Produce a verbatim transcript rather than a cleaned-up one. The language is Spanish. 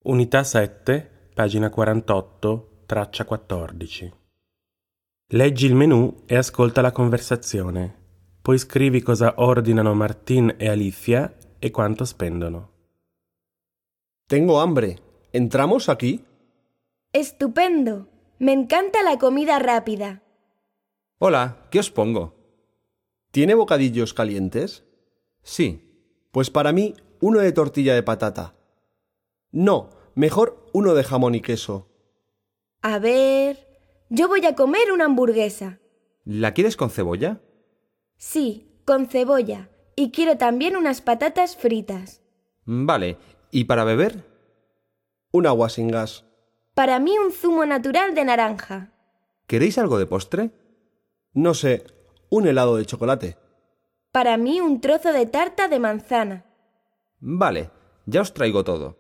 Unità sette, pagina quarantotto, traccia quattordici. Leggi il menù e ascolta la conversazione. Poi scrivi cosa ordinano Martín e Alicia e quanto spendono. Tengo hambre. ¿Entramos aquí? Estupendo. Me encanta la comida rápida. Hola, ¿qué os pongo? ¿Tiene bocadillos calientes? Sí. Pues para mí, uno de tortilla de patata. No, mejor uno de jamón y queso. A ver, yo voy a comer una hamburguesa. ¿La quieres con cebolla? Sí, con cebolla. Y quiero también unas patatas fritas. Vale. ¿Y para beber? Un agua sin gas. Para mí un zumo natural de naranja. ¿Queréis algo de postre? No sé, un helado de chocolate. Para mí un trozo de tarta de manzana. Vale, ya os traigo todo.